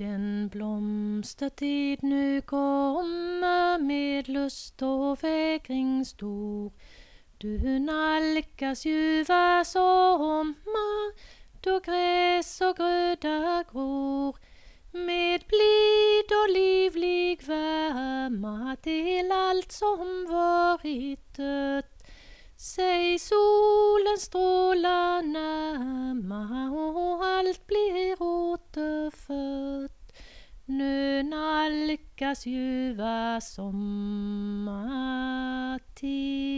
Den blomstertid nu kommer med lust och vägring stor. Du nalkas ljuva sommar, då gräs och gröda gror. Med blid och livlig värma till allt som varit dött. Säg solen strålar närma och allt blir återfött. Nu nalkas ljuva sommartid.